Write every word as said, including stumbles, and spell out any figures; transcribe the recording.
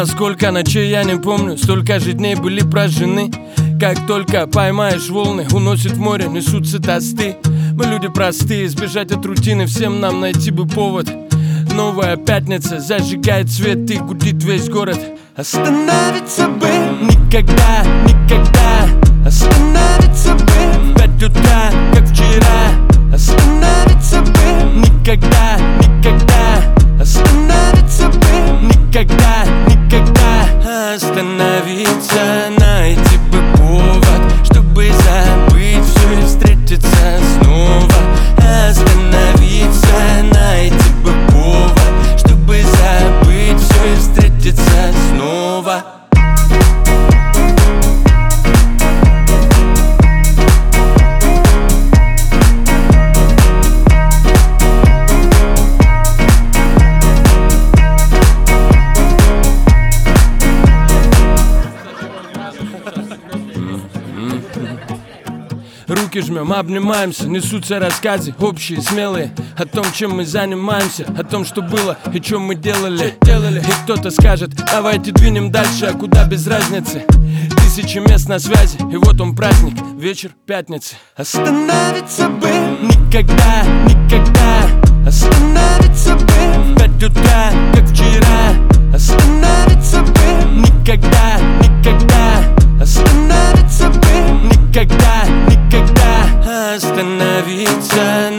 За сколько ночей я не помню, столько же дней были прожжены. Как только поймаешь волны, уносит в море, несутся тосты. Мы люди простые, сбежать от рутины, всем нам найти бы повод. Новая пятница зажигает свет и гудит весь город. Остановиться бы никогда, никогда. Остановиться бы в пять утра, как вчера. Остановиться бы никогда, никогда. Остановиться бы никогда, никогда. Остановиться, найти бы повод, чтобы забыть все и встретиться снова. Остановиться, найти бы повод, чтобы забыть все и встретиться снова. Руки жмем, обнимаемся, несутся рассказы общие, смелые о том, чем мы занимаемся, о том, что было и чем мы делали, делали. И кто-то скажет, давайте двинем дальше, а куда без разницы. Тысячи мест на связи, и вот он праздник, вечер пятницы. Остановиться бы никогда, никогда. Остановиться бы в пять утра, как вчера. Остановиться бы никогда, никогда. Остановиться бы никогда, никогда. Остановиться,